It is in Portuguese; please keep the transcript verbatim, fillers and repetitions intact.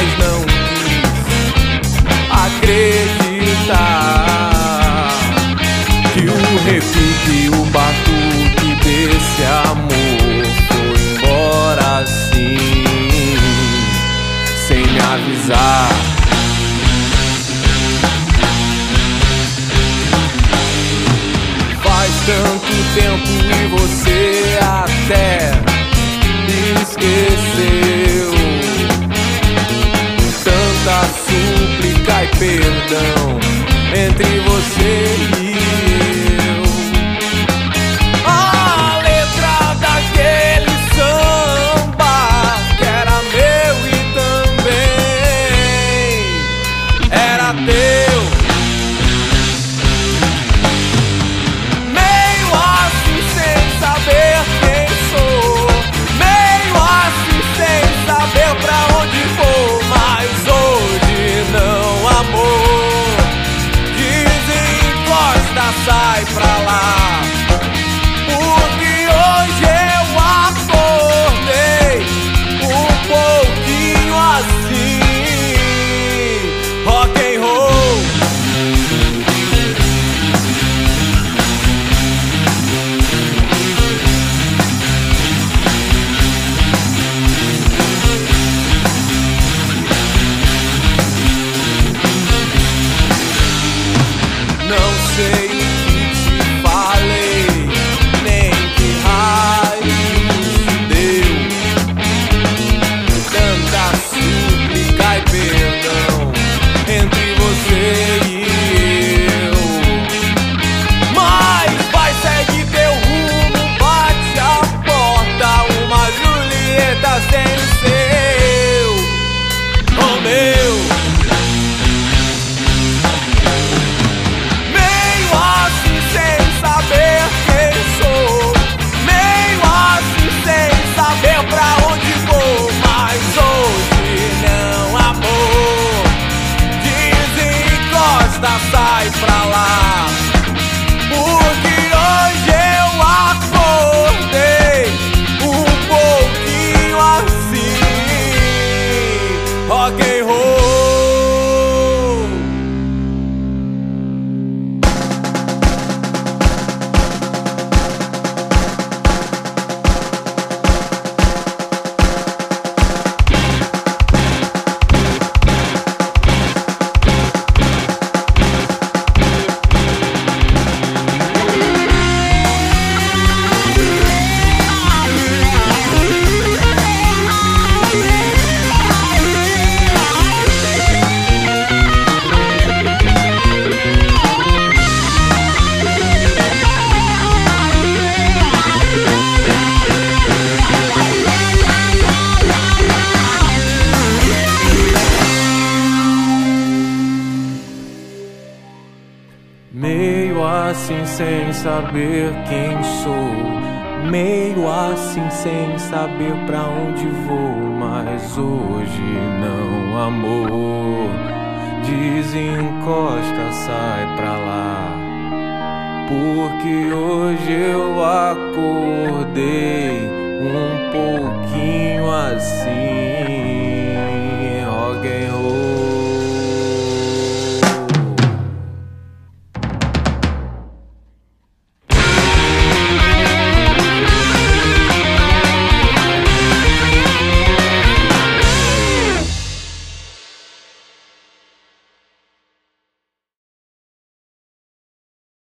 mas não quis acreditar que o repique e o batuque desse amor foi embora assim, sem me avisar. Faz tanto tempo e você até esqueceu tanta súplica e perdão entre você e eu. A letra daquele samba que era meu e também era teu. Meio assim sem saber quem sou, meio assim sem saber pra onde vou, mas hoje não, amor. Desencosta, sai pra lá, porque hoje eu acordei um pouquinho assim, rock and roll. Não sei o que te falei, nem que raio se deu. Tanta súplica e perdão entre você e eu. Mas vai, segue teu rumo, bate a porta, uma Julieta sem o seu Romeu. Meio assim sem saber quem sou, meio assim sem saber pra onde vou, mas hoje não, amor. Desencosta, sai pra lá, porque hoje eu acordei um pouquinho assim, rock and roll. Meio assim sem saber quem sou, meio assim sem saber pra onde vou, mas hoje não, amor. Desencosta, sai pra lá, porque hoje eu acordei